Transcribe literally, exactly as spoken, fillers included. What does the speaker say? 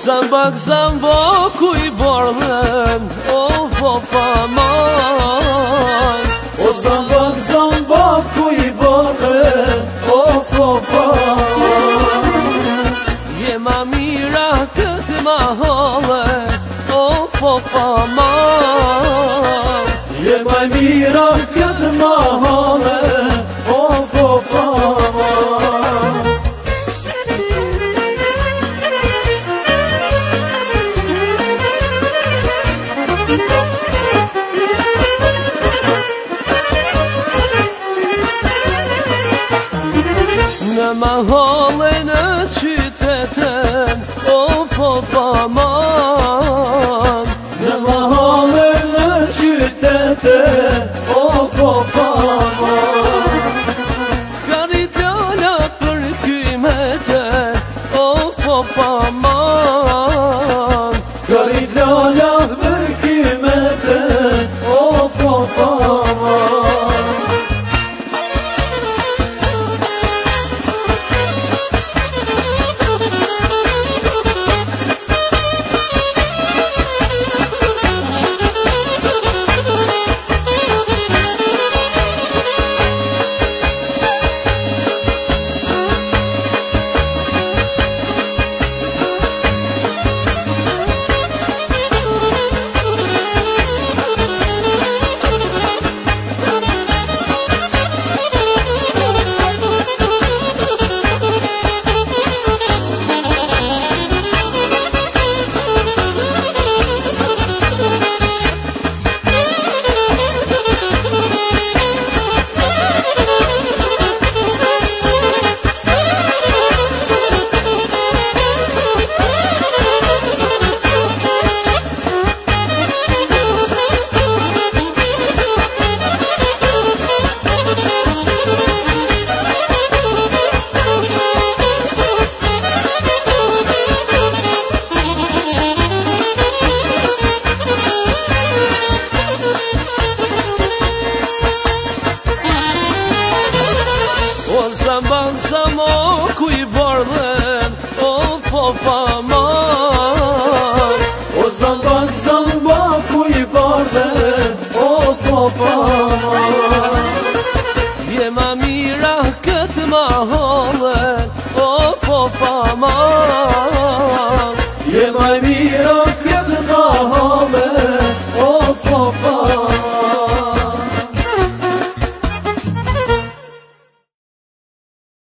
zambak zambaku i bardhen, of of aman. O zambak zambaku i bardhen, of of aman. Je ma mira këtë mahale, of of aman. Je ma mira këtë mahale, of of aman. Në mahale në qyteten, of of aman.